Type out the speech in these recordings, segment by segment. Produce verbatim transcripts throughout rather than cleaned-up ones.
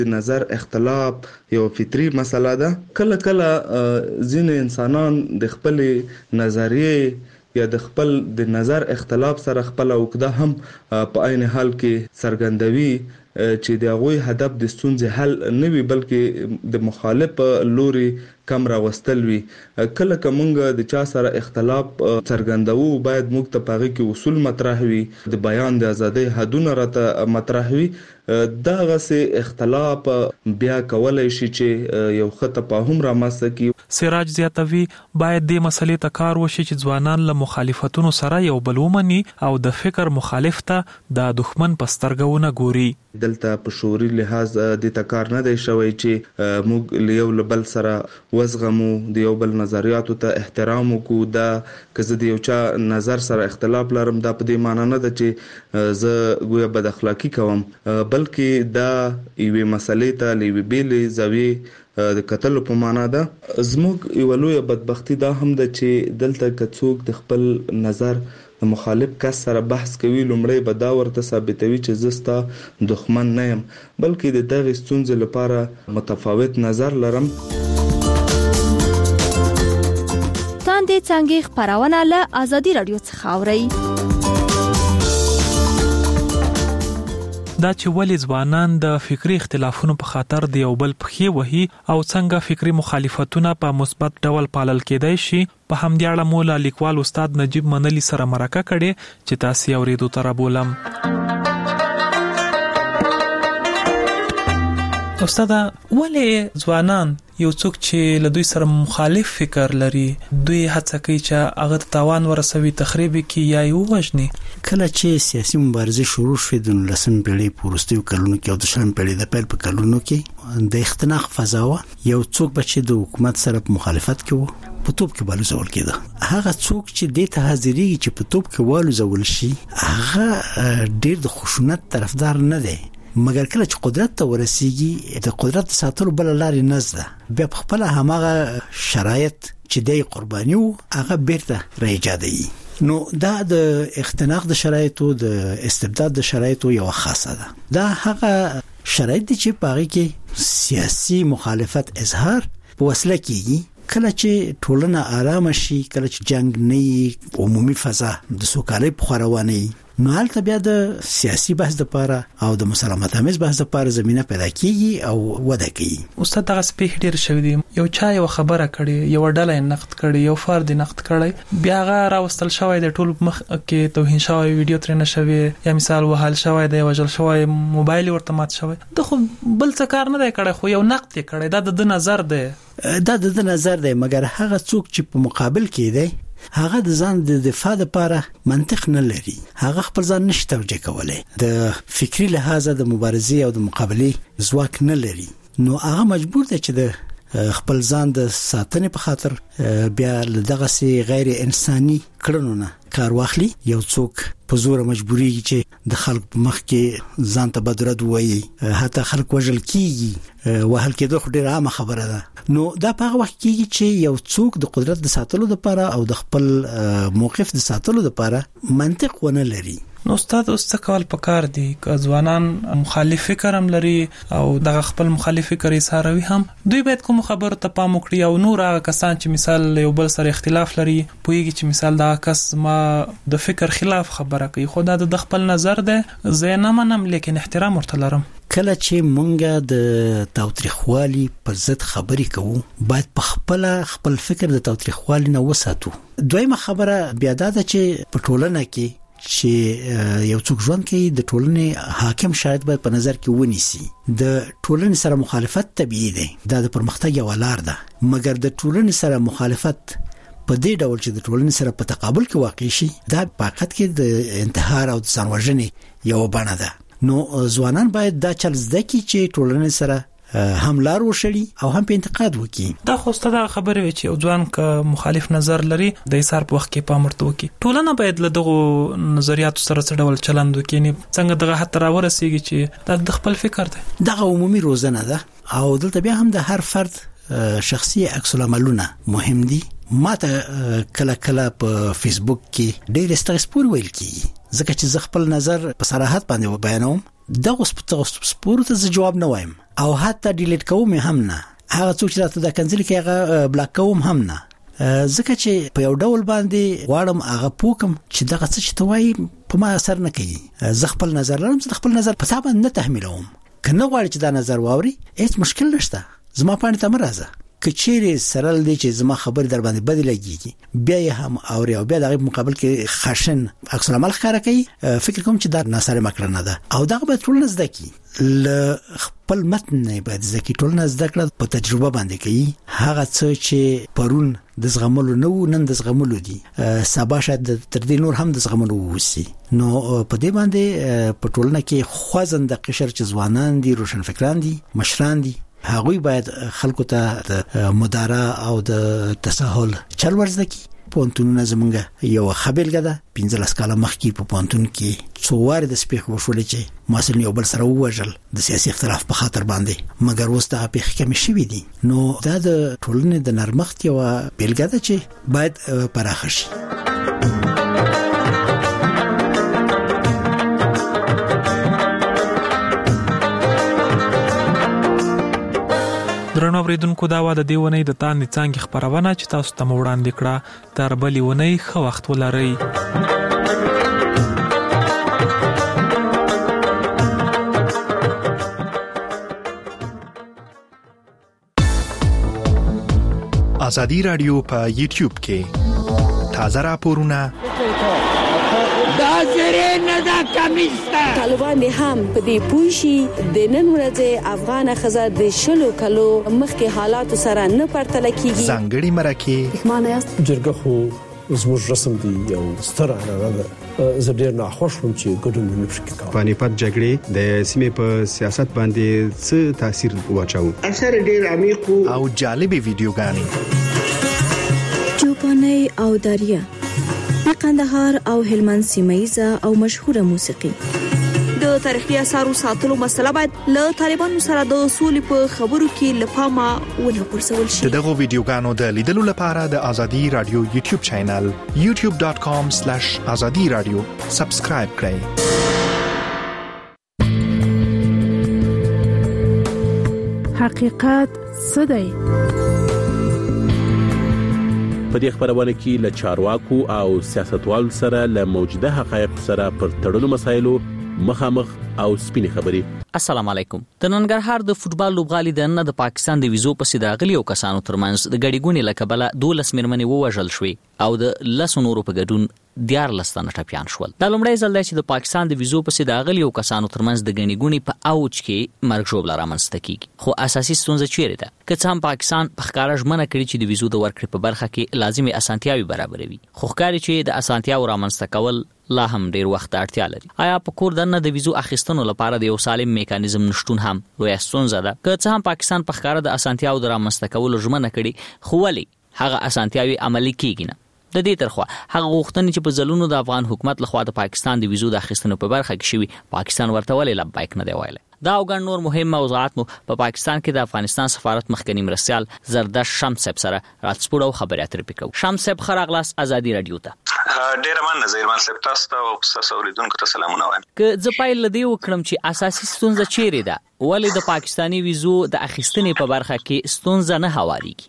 نظر اختلاف یو فطری مسله ده. کله کله ځینې انسانان د خپل نظریه یا د خپل د نظر اختلاف سره خپل عقده هم په عین حال کې څرګندوي چې د هغوی هدف د ستونزې حل نه وي بلکې د مخالف لوري کم راوستل وي. کله که موږ د چا سره اختلاف څرګندوو باید موږ ته په هغې کې اصول مطرح وي، د بیان د ازادۍ حدونه راته مطرح وي. دغسې اختلاف بیا کولی شي چې یو ښه تفاهم رامنځته کړي. سراج زیاتوي باید دې مسلې ته کار وشي چې ځوانان له مخالفتونو سره یو بل ومني او د فکر مخالف ته د دښمن په سترګه ونه ګوري. دلته په شعوري لحاظ د تکار نه دی شوی چې موږ له یو له بل سره وزغمو، د یو بل نظریاتو ته احترام وکړو. دا که زه د یو چا نظر سره اختلاف لرم دا په دې معنی نه ده چې زه ګویا بد اخلاقي کوم، بلکې دا یوې مسلې ته له یوې بېلې زاویې د کتلو په معنا ده. زموږ یوه لویه بدبختي دا هم ده چې دلته که څوک د خپل نظر د مخالف کس سره بحث کوي لومړی به دا ورته ثابتوي چې زه ستا دښمن نه یم، بلکې د دغې ستونزې لپاره متفاوت نظر لرم. تاندې څانګې خپرونه له ازادي راډیو څخه اورئ. دا چې ولې ځوانان د فکری اختلافونو په خاطر د یو بل پښې وهي او څنګه فکری مخالفتونه په مثبت ډول پالل کېدای شي، په همدې اړه مو له لیکوال استاد نجیب منلی سره مرکه کړې چې تاسو اورېدو ته رابولم. استاد، ولې ځوانان یو څوک چې له دوی سره مخالف فکر لري دوی هڅه کوي چې هغه ته تاوان ورسوي، تخریب کړي یا یې ووژني؟ کله چې سیاسي مبارزه شروع شوې د نولسمې پېړۍ په وروستیو کلونو کې او د شلمې پېړۍ د پیل په کلونو کې د اختناق فضا وه. یو څوک به چې د حکومت سره په مخالفت کې و په توپ کې والوزول کېده. هغه څوک چې دې ته حاضرېږي چې په توپ کې والوزول شي هغه ډېر د خشونت طرفدار نه دی، مګر کله چې قدرت ته ورسیږي د قدرت ساتلو بل لارې نزده بیا په خپل هماغه شرایط چې د قرباني وو هغه بیرته راایجادوي. نو دا د اختناق د شرایطو د استبداد د شرایطو یو خاصه ده. دا هغه شرایط دي چې په هغه کې سیاسي مخالفت اظهار په وسیله کېږي. کله چې ټولنه آرامه شي، کله چې جنگ نه عمومي فضا د سوکالۍ په خروانه نو هلته بیا د سیاسي بحث لپاره او د مسالمت آمیز بحث لپاره زمينه پیدا کیږي او وده کوي. استاد دغه سپیښ ډیر شوی دی، یو چا یو خبره کړي، یو ډله نقد کړي، یو فرد نقد کړي، بیا هغه راوستل شوی د ټول مخ کې توهین شوی، ویډیو ترنه شوی، یا مثال وهال شوی دی، وجل شوی، موبایل ورته مات شوی. د خو بل څه کار نه دی کړی، خو یو نقد کړي، دا د نظر دی دا د نظر دی مګر هغه څوک چې په مقابل کې دی هغه د ځان د دفاع لپاره منطق نه لري، هغه خپل ځان نشي توجیه کولای، د فکری لحاظ د مبارزې او د مقابله ځواک نه لري. نو هغه مجبور دی چې د خپل ځان د ساتنې په خاطر بیا دغه سي غیر انساني کړنو نه کار واخلي. یو څوک په زور مجبوري چې د خلک مخ کې ځان ته بدرد وایي، حتی خلک وژل کیږي، وهل کېدو خو ډیره عامه خبره ده. نو دا په هغه وخت کې چې یو څوک د قدرت د ساتلو لپاره او د خپل موقف د ساتلو لپاره منطق ونه لري. نو استاد اوس څه کول پکار دي که ځوانان مخالف فکر هم لري او دغه خپل مخالف فکر اظهاروي هم، دوی باید کوم خبرو ته پام وکړي او نور هغه کسان چې مثال یو بل سره اختلاف لري پوهیږي چې مثال دا کس ما د فکر خلاف خبره کوي، خو دا د خپل نظر ده، زه نه منم لیکن احترام ورته لرم. کله چې مونږه د تاوتریخوالي پر ضد خبرې کوو باید په خپل خپل فکر د تاوتریخوالي نه وساتو. دویمه خبره بیا دا ده چې په ټولنه کې چې یو څوک ژوند کوي د ټولنې حاکم شاید باید په نظر کې ونیسي. د ټولنې سره مخالفت طبيعي دی، دا د پرمختګ یو لار ده، مګر د ټولنې سره مخالفت په دې ډول چې د ټولنې سره په تقابل کې واقع شي دا په حقیقت کې د انتحار او د ځان وژنې یو بڼه ده. نو ځوانان باید دا چل زده کړي چې ټولنې سره هم لار وشړي او هم په انتقاد وکړي. دا خو ستاسو خبره وی چې یو ځوان ک مخالف نظر لري د ایثار په وخت کې پام ورته وکړي. ټولنه باید له دغه نظریاتو سره څه ډول چلند وکړي، څنګه دغه حتی راورسیږي چې دا د خپل فکر دی. دغه عمومي روزنه ده او دلته بیا هم د هر فرد شخصي عکس العملونه مهم دي. ماته کله کله په فیسبوک کې ډېر استغسپور ویل کیږي ځکه چې زه خپل نظر په صراحت باندې بیانوم. دغه سپورت ته جواب نه وایم، او حتی ډیلیټ کوم هم نه، هغه څوک چې راته دا کنځل کې هغه بلاک کوم هم نه، ځکه چې په یو ډول باندې غواړم هغه پوکم چې دغه څه چې توای په ما اثر نه کوي. زه خپل نظر لرم، زه خپل نظر په تابع نه تحمیلوم. کنه غواړي چې دا نظر واوري هیڅ مشکل نشته، زما پاڼې ته مرزه کچېری سرل دي چې زما خبر در باندې بدل لګيږي، بیا هم اوري او بیا دغه مقابل کې خشن عکس العمل ښکارا کوي. فکر کوم چې دا ناسره مکرنه ده او دغه به ټول نزد کی ل خپل متن نه باید ځکه ټول نزد کړه په تجربه باندې کوي. هغه څه چې پرون د زغملو نو نن د زغملو دي، سبا شاید تر دې نور هم د زغملو وسی. نو په دې باندې په ټولنه کې خوځند قشر چې ځوانان دي، روشن فکران دي، مشران دي، هغوی باید خلکو ته د مدارا او د تساهل چل ورزده کی. پونتونونه زمونږ یو خبرګه ده، پنځلس کاله مخکې په پونتون کې څو واره د سپیخ وشول چې مسلمان یو بل سره ووجل د سیاسي اختلاف په خاطر باندې، مګر اوس دا په حقیقت کې شوی دي. نو دا د ټولنې د نرمښت یو بیلګه ده چې باید پراخه شي. درنو اوریدونکو، دا و د دې ونې د تاندې څانګې خپرونه چې تاسو ته مو وړاندې کړه. تر بلې ونې ښه وخت ولرئ. ازادي رادیو په یوټیوب کې تازه راپورونه دا زری نه دا کمیستا طالبان هم په دې پوښي د نن ورځې افغان خزه د شلو کلو مخکې حالات سره نه پرتل کیږي. ځانګړي مرکه معنی است جرګه خو زموږ رسم دی یو ستر عنعنه ده. زه ډیر ناخوښ وم چې ګډون نه پکې کوم. پانیپت جګړې د سیمې په سیاست باندې څه تاثیر واچاو؟ اثر ډیر عمیق او جالبه ویډیوګانې چوپاني او داریا د قندهار او هلمند سیمایزه او مشهوره موسیقي. د تاریخي اثارو ساتلو مسله باید له طالبانو سره د اصول په خبرو کې لپاره ونه پرسول شي. دغه ویډیوګانو د لیدلو لپاره د ازادي رادیو یوټیوب چینل یوټیوب ډاټ کام سلیش ازادي رادیو سبسکرایب کړئ. حقیقت څه دی؟ په دې خبرونه کې له چارواکو او سیاستوالو سره له موجوده حقایق سره پر تړلو مسایلو مخامخ او سپینې خبرې. السلام علیکم. د ننګرهار د فوټبال لوبغالي د نن د پاکستان د ویزو په سیده غلي او کسانو ترمنځ د ګډیګونې لکبله دولس میرمنې ووژل شوې او د لسو نورو په ګډون دیار لستانه ټپیان شول. دا لومړی ځل دی چې د پاکستان د ویزو په سیده غلي او کسانو ترمنځ د ګڼې په اوج کې مرګ ژوبله رامنځته کیږي. خو اساسي ستونزه چیرې ده؟ که څه هم پاکستان په ښکاره ژمنه کړې چې د ویزو د ورکړې په برخه کې لازمي اسانتیاوې برابروي، خو ښکاري چې د اسانتیاو رامنځته کول لا هم ډیر وخت اړتیا لري. آیا په کور دننه د ویزو اخیستنو لپاره د یو سالم میکانیزم نشټون هم لویه ستونزه ده؟ که څه هم پاکستان په ښکاره د اسانتیاو د رامنځته کولو ژمنه کړې، خو ولې هغه اسانتیاوې عملي کیږي نه؟ د دې ترخوا هغه غوښتنې چې په ځلونو د افغان حکومت لخوا د پاکستان د ویزو د اخیستنو په برخه کې شوي، پاکستان ورته ولې لبیک نه دی ویلی؟ دا او ګڼ نور مهم موضوعات مو په پا پاکستان کې د افغانستان سفارت مخکنی مرستیال زردش شمس صاحب سره راتسپور او خبرې اترې پکو. شمس صاحب ښه راغلاست ازادي رادیو ته. ډېر مننه زیرمان صاحب، تاسو ته او تاسو اوریدونکو ته سلامونه وایم. که زه پیل لدی وکړم چې اساسي ستونزه چیرې ده؟ ولې د پاکستاني ویزو د اخیستنې په برخه کې ستونزه نه هواریږي؟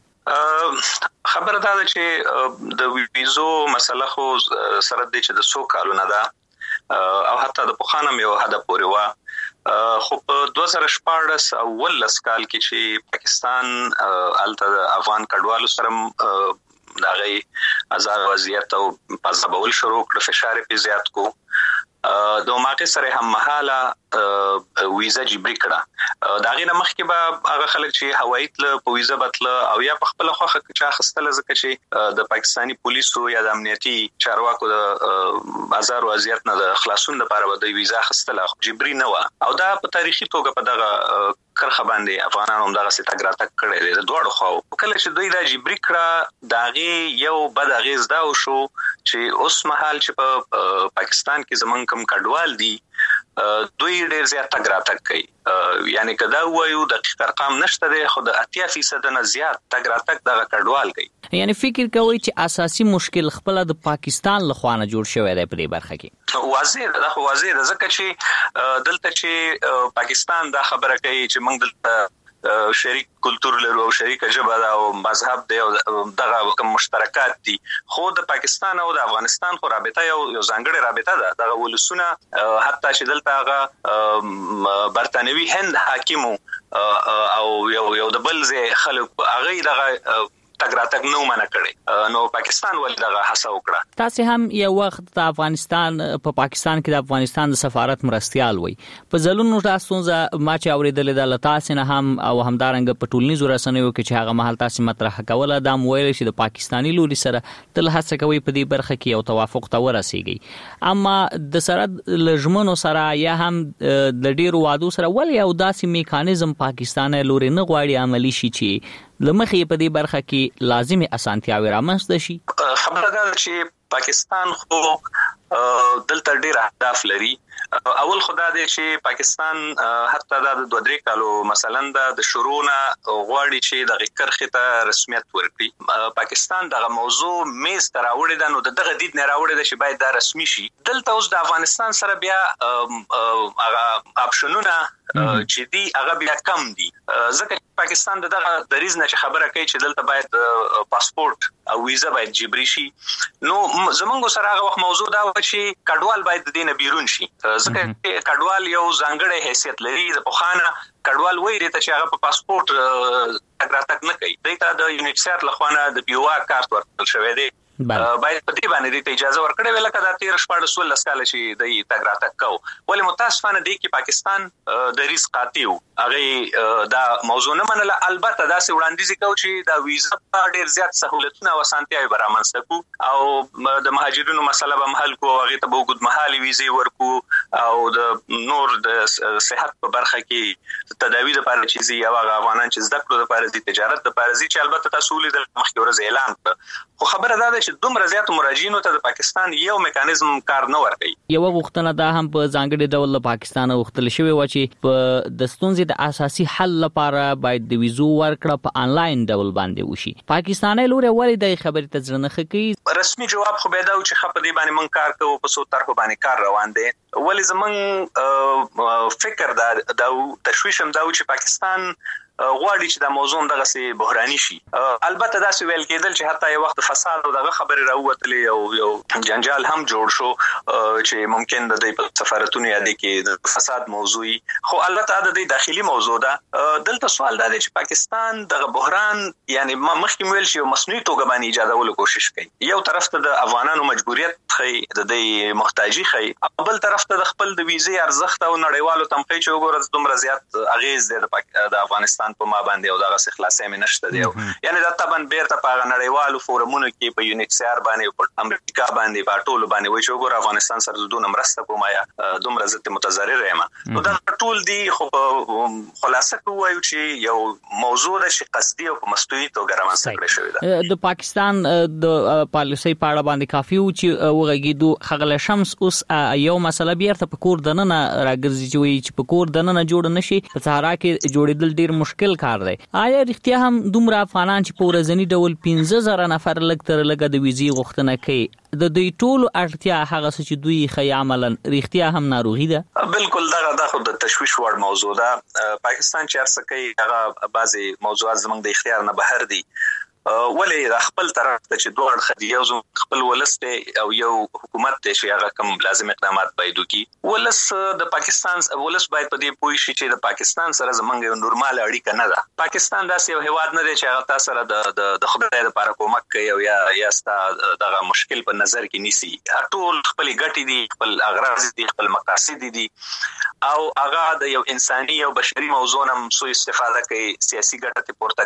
خبره دا ده چې د ویزو مسله خو سره د چې د څو کالونه ده او حتی د پخوانه یو هدف پورې و، خو په دوه زره شپاړس او ولس کال کې چې پاکستان الته د افغان کډوالو سره دغه آزاد وضعیت او پازابول شروع کړ، فشار په زیات کو د ماقه سره هم مهاله ویزا جبري کړه. دا غي مخکې به هغه خلک چې هوایي تل په ویزا بتله او یا په خپل خوخه چا خستل ځکه چې د پاکستاني پولیسو یا د امنیتي چارواکو د آزار وضعیت نه د خلاصون لپاره د ویزا خستل جبري نه و او دا په تاریخي توګه په دغه کرخه باندې افغانانو هم دغه ستګ راتګ کړی دی د دوړو خو. کله چې دوی دا جبري کړه داغه یو بد اغیز دا وشو چې اوس مهال چې په پاکستان کې زمونږ کم کډوال دي دوی ډیر زیات تګ راتګ کوي. یعنی کدا وایو دقیق ارقام نشته دی خو د اتیا فیصد نه زیات تګ راتګ دغه کډوال کوي. یعنی فکر کوي چې اساسي مشکل خپل د پاکستان لخوا نه جوړ شوی دی په دې برخه کې. واضح ده خو واضح ده ځکه چې دلته چې پاکستان دا خبره کوي چې موږ دلته شریک کلچر لرو او شریک ژبه ده او مذهب دی او دغه کوم مشترکات دي، خو د پاکستان او د افغانستان خو رابطه یو یو ځانګړې رابطه ده. دغه ولسونه حتی چې دلته هغه برتانوي هند حاکمو او یو یو د بل ځای خلک هغه دغه تګ راتګ نو منع کړي، نو پاکستان ول دغه هڅه وکړه. تاسو هم یو وخت د افغانستان په پا پاکستان کې د افغانستان د سفارت مرستيال وي په ځلونو تاسو ځه ما چې اوریدل د لتاسو نه هم او همدارنګ په ټولنیزو رسنیو کې چې هغه محل تاسو مطرح کوله دا مویل چې د پاکستانی لوري سره تل هڅه کوي په دې برخه کې یو توافق ته ورسیږي، اما د سره لجمنو سره یا هم د ډیرو وادو سره ول یو داسې میکانیزم پاکستان لوري نه غواړي عملی شي چې لمخې په دې برخه کې لازمي اسانتیاوي رامنځته شي. خبره ده چې پاکستان خو دلته ډیر اهداف لري. اول خدا دې چې پاکستان حتی د دوه درې کالو مثلا د شروعنا غواړي چې د کرخه ته رسمیت ورکړي. پاکستان دغه موضوع میز تر راوړی ده، نو دغه دید نه راوړی ده چې باید دا رسمي شي. دلته اوس د افغانستان سره بیا هغه اپشنونه چې دی هغه بیا کم دي، ځکه پاکستان دغه د ریزنه چې خبره کوي چې دلته باید پاسپورت او ویزا باید جبري شي. نو زمونږ سره هغه وخت موضوع دا و چې کډوال باید د دینه بیرون شي، ځکه کډوال یو ځانګړی حیثیت لري. د پخوانه کډوال وایي ته چې هغه په پاسپورت تګراتک نه کوي، دته د یونیسیار لخوانه د پیو آر کارت ورکړل شوی دی، باید په دې باندې د اجازه ورکړې ویل کدا تیر شپږ سول لسکاله چې د تګراتک کو. ولی متاسفانه دی کې پاکستان د ریس قاطیو هغه دا موضوع نه منله. البته دا سه وړاندیز کوي چې دا ویزا په ډیر زیات سہولتونه او اسانتیاوي برابر کو او د مهاجرینو مسله به محل کو، هغه ته به وګد محلي ویزه ورکو او د نور د صحت په برخه کې تداوی لپاره چې زی او افغانان چې زده کړو لپاره د تجارت لپاره زی چې البته تاسو د مخکې ورځ اعلان کړ، خو خبره دا ده چې دومره زیات مراجعینو ته د پاکستان یو میکانیزم کار نه ورکوي. یو وختونه دا هم په ځانګړي ډول له پاکستان وختل شوی و چې په د ستونزې د اساسي حل لپاره باید د ویزو ورکړه په انلاین ډول باندې وشي. پاکستاني لوري ولې د خبرې ته ځنه خکې رسمي جواب خو به دا و چې خپ دې باندې مونږ کار کوو، په څو طرف باندې کار روان دي. ولې زمون فکر دا د تشویش هم دا و چې پاکستان غواړي چې دا موضوع دغه سي بحراني شي. البته دا څه ویل کېدل چې حتی یو وخت فساد او دغه خبره راووتلې او یو جنجال هم جوړ شو چې ممکن د دې په سفارتونو یادې کې د فساد موضوعي، خو البته د دې داخلي موضوع ده. دلته سوال دا دی چې پاکستان دغه بحران یعنی مخکې ویل شي مصنوعي توګه باندې ایجادولو کوشش کوي. یو طرف ته د افغانانو مجبوریت خي د دې محتاجي خي، بل طرف ته د خپل د ویزې ارزښت او نړیوالو تمخې چې وګورئ دومره زیات اغیز دی د افغانستان په ما باندې او دغه خلاصې مې نشته دی. یعنی دا طبعا بیرته په نړیوالو فورمونو کې په یونیسیار باندې په امریکا باندې په ټولو باندې وایي چې وګوره افغانستان سره زدون مرسته کوم یا دومره زت متضرر یم. نو دا ټول دی خو خلاصه کوي چې یو موضوع د قصدي او مستوي توګه رامنځته کړی شوی دی. د پاکستان د پالیسي په اړه باندې کافي و چې وغږیدو خغل شمس اوس یو مسله بیرته په کور دننه راګرځي چې په کور دننه جوړ نشي، په صحرا کې جوړېدل ډیر مشکل کار دی. آیا رښتیا هم دومره افغانان چې په ورځنی ډول پنځه زره نفر لږ تر لږه د ویزې غوښتنه کوي، د دوی ټولو اړتیا هغه څه چې دوی خي عملاً رښتیا هم ناروغي ده؟ بالکل دغه د خود تشویش وړ موضوع ده. پاکستان چې ارڅ کوي هغه بعضي موضوعات زموږ د اختیار نه بهر دي. ولې خپل طرف ته چې دوه اړخ دی، یو خپل ولسته او یو حکومت ته چې هغه کوم لازم اقدامات باید وکړي. ولس د پاکستان ولس باید په دې پوه شي چې د پاکستان سره زمونږ یو نورمال اړیکه نه ده. پاکستان داسې یو هیواد نه دی چې هغه تاسو سره د د خدای لپاره کومک کوي او یا یا ستا دغه مشکل په نظر کې نیسي. ټول خپل ګټې دي، خپل اغراض دي، خپل مقاصد دي او هغه د یو انساني او بشري موضوع نه سو استفاده کوي، سیاسي ګټه پورته کوي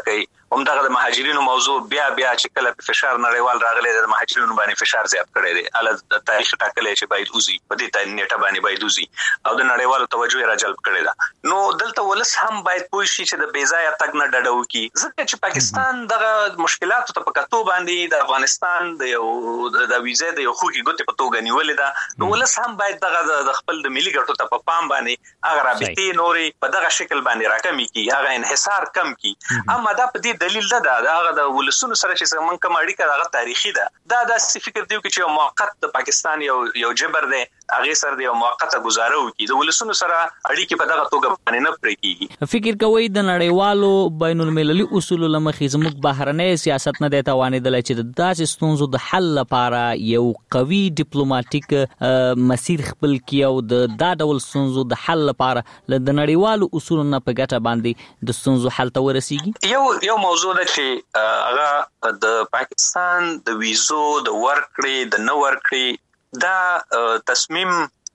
همدغه د مهاجرینو موضوع بیا بیا چې کله په فشار نړیوال راغلی د مهاجرینو باندې فشار زیات کړی دی ال د تاریخ ټاکلې چې باید وزي په دې ته نیټه باندې باید وزي او د نړیوالو توجه را جلب کړی دا نو دلته ولس هم باید پوه شي چې د بیځایه تګ نه ډډه وکړي ځکه چې پاکستان دغه مشکلاتو ته په کتو باندې د افغانستان د یو د ویزې د یو خوږی ګوتې په توګه نیولې ده نو ولس هم باید دغه د خپل د ملي ګټو ته په پام باندې هغه رابطې نورې په دغه شکل باندې راکمي کی هغه انحصار کم کی اما دا په دې دلیل ده دا هغه د ولسونو سره چې څنګه کوم اړیکه هغه تاریخي ده دا د فکر دی چې موقت د پاکستان یو یو جبر دی هغه سره د موقته گزاره وکي د ولسونو سره اړیکې په دغه توګه باندې نه پرې کیږي فکر کوي د نړیوالو بین المللي اصول لمخې زموږ بهرنۍ سیاست نه دی توانیدل چې د داسې ستونزو د حل لپاره یو قوي ډیپلوماټیک مسیر خپل کی او د دا ډول ستونزو د حل لپاره د نړیوالو اصولو نه په ګټه باندې د ستونزو حل ته ورسیږي یو یو موضوع ده چې هغه د پاکستان د ویزو د ورکړې د نه ورکړې دا تصمیم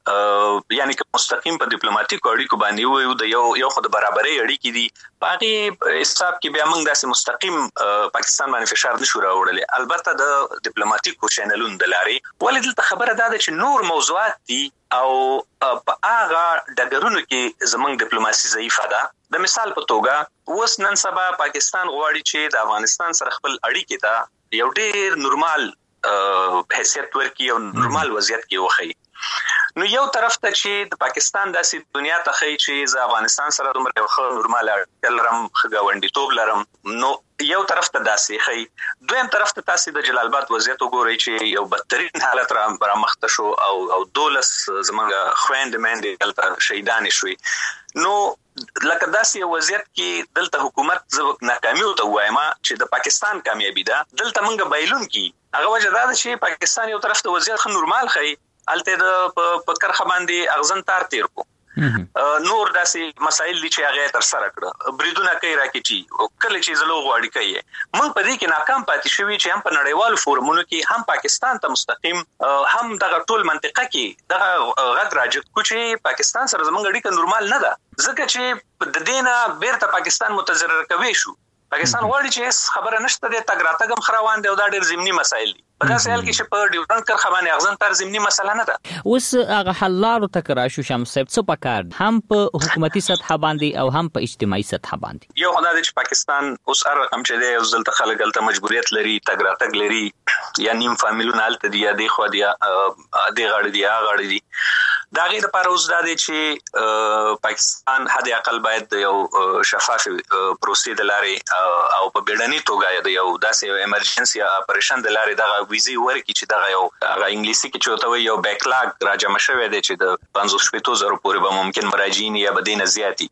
یعنی که مستقیم په ډیپلوماټیک اړیکو باندې وي د یو یو خود برابرۍ اړیکې دي باقي حساب کې بیا موږ داسې مستقیم پاکستان باندې فشار نشو راوړل البته د ډیپلوماټیکو چینلونو د لارې ولې دلته خبره ده چې نور موضوعات دي او په هغه ډګرونو کې زموږ ډیپلوماسي ضعیفه ده د مثال په توګه اوس نن سبا پاکستان غواړي چې د افغانستان سره خپل اړیکې ته یو ډېر نورمال حیثیت ورکړي او نورمال وضعیت کې وخی نو یو طرف ته چې د پاکستان داسې دنیا ته خی چې ز افغانستان سره دومره یو ښه نورمال اړیکې لرم ښه ګاونډیتوب لرم نو یو طرف ته داسې خی دویم طرف ته تاسو د جلال آباد وضعیت وګورئ چې یو بدترین حالت را برمخته شو او او دولس زمونږ خويند مېندې دلته شهیدان شوي نو لکه داسې وضعیت کې دلته حکومت زو ناکامي او ته وایم چې د پاکستان کامیابی ده دلته موږ بایلون کې هغه وجه دا چې پاکستان یو طرف ته وضعیت خ نورمال خی الته د په کرخه باندې اغزن تار تیر کو نور داسې مسائل دي چې هغه تر سره کړه بریدونه کوي راکېچی او کله چې زلو غواړي کوي موږ په دې کې ناکام پاتې شوی چې هم په نړیوالو فورمونو کې هم پاکستان ته مستقیم هم دغه ټول منطقه کې دغه غږ راځي چې پاکستان سره زموږ اړیکه نورمال نه ده ځکه چې د دینه بیرته پاکستان متضرر کوي شو پاکستان غواړي چې خبره نشته د تګ راتګم خروان دی او دا ډېر ضمني مسایل دي په داسې حال کې چې په ډیورنډ کرښه باندې اغزن تر ضمني مسله نه ده اوس هغه حلالو تکرار شو شمس صاحب څه پکار هم په حکومتي سطح باندې او هم په اجتماعي سطح باندې یو خدای چې پاکستان اوس هر رقم چې دی اوس دلته خلک دلته مجبوریت لري تګ راتګ لري یا نیم فامیلونه هلته دي یا دی خو دی دی غاړي دی غاړي دي دا غیر پر اوس دا دی چې پاکستان حد اقل باید یو شفاف پروسې د لارې او په بیړني توګه د یو داسې یو ایمرجنسي اپریشن د لارې دغه ویزي ورکړي چې دغه یو هغه انګلیسي کې چوته وي یو بیکلاګ راجمع شوی دی چې د پنځوس شپږ زره پورې به ممکن مراجعین یا بدینه زیاتی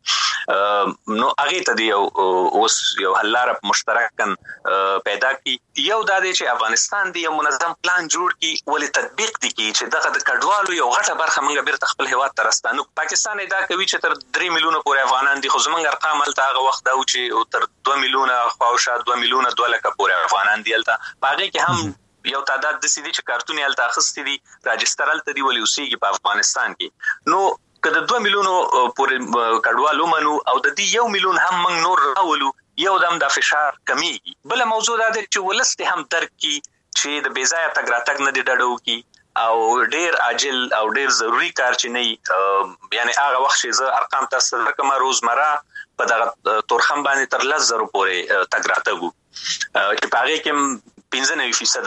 نو هغه ته دی یو اوس یو حل لار مشترکاً پیدا کی یو دا دی چې افغانستان دی یو منظم پلان جوړ کی ولې تطبیق دی کی چې دغه د کډوالو یو غټه برخه موږ بیرته خپل هیواد ته راستانو پاکستان دا کوي چې تر درې میلیونه پورې افغانان دي خو زمونږ ارقام هلته هغه وخت دا و چې تر دوه میلیونه خواوشا دوه میلیونه دوه لکه پورې افغانان دي هلته په هغې کې هم یو تعداد داسې دي چې کارتونې هلته اخیستي دي راجستر هلته دي ولې اوسېږي په افغانستان کې نو که د دوه میلیونو پورې کډوال ومنو او د دې یو میلیون هم موږ نور راولو یو دم دا فشار کمیږي بله موضوع دا دی چې ولس دې هم درک کړي چې د بېځایه تګ راتګ نه دې ډډه وکړي او ډیر عاجل او ډیر ضروری کار چې نه یعنی هغه وخت چې زه ارقام تاسو رقم روزمره په دغه تورخم باندې تر لس زره پورې تګ راتګو چې په هغې کې پنځه نوي فیصد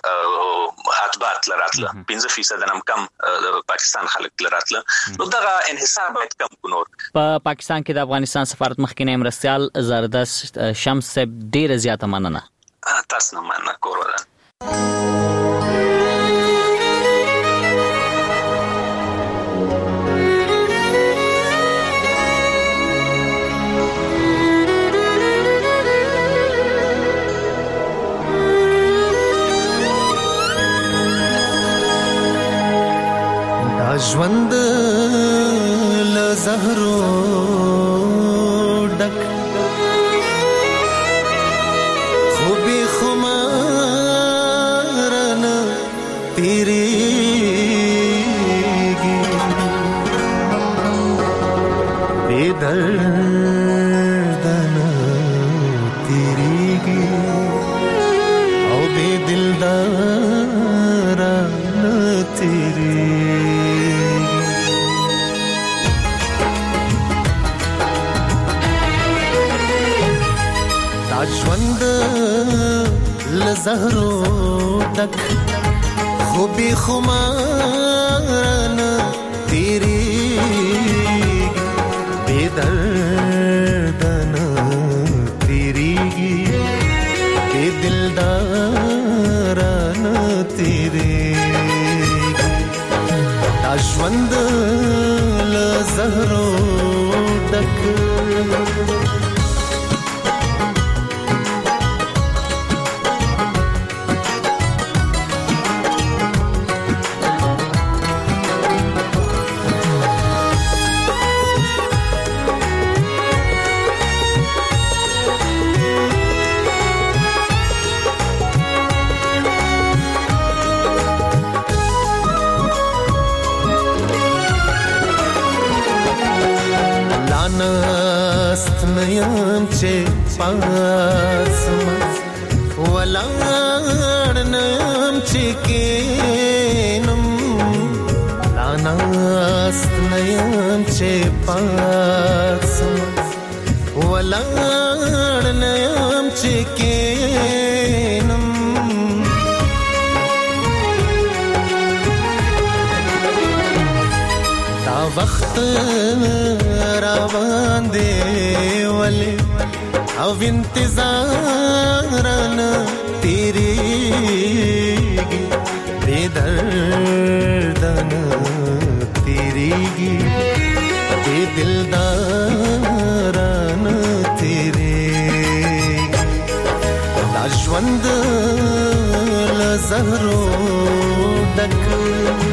زموږ اتباع لراتله پنځه فیصد هم کم د پاکستان خلک لراتله نو دغه انحصار باید کم کو نور په پاکستان کې د افغانستان سفارت مخکنی مرستیال زردشت شمس صاحب ډیره زیاته مننه تاسو نه مننه کوم ژوند له زهرو ډک خو بې خمار ژوند لزهرو ډک خو به خمارانه تیریږي بې درده نه تیریږي بې دلدارانه تیریږي دا ژوند لزهرو ډک نست نیم چه پاسم ولار نیم چه کینم نست نیم چه پاسم ولار نیم چه کینم دا وقت روان دی ولی او انتظارنا تیریگی بے دردنا تیریگی بے دلدارنا تیریگی دا ژوند لزهرو ډک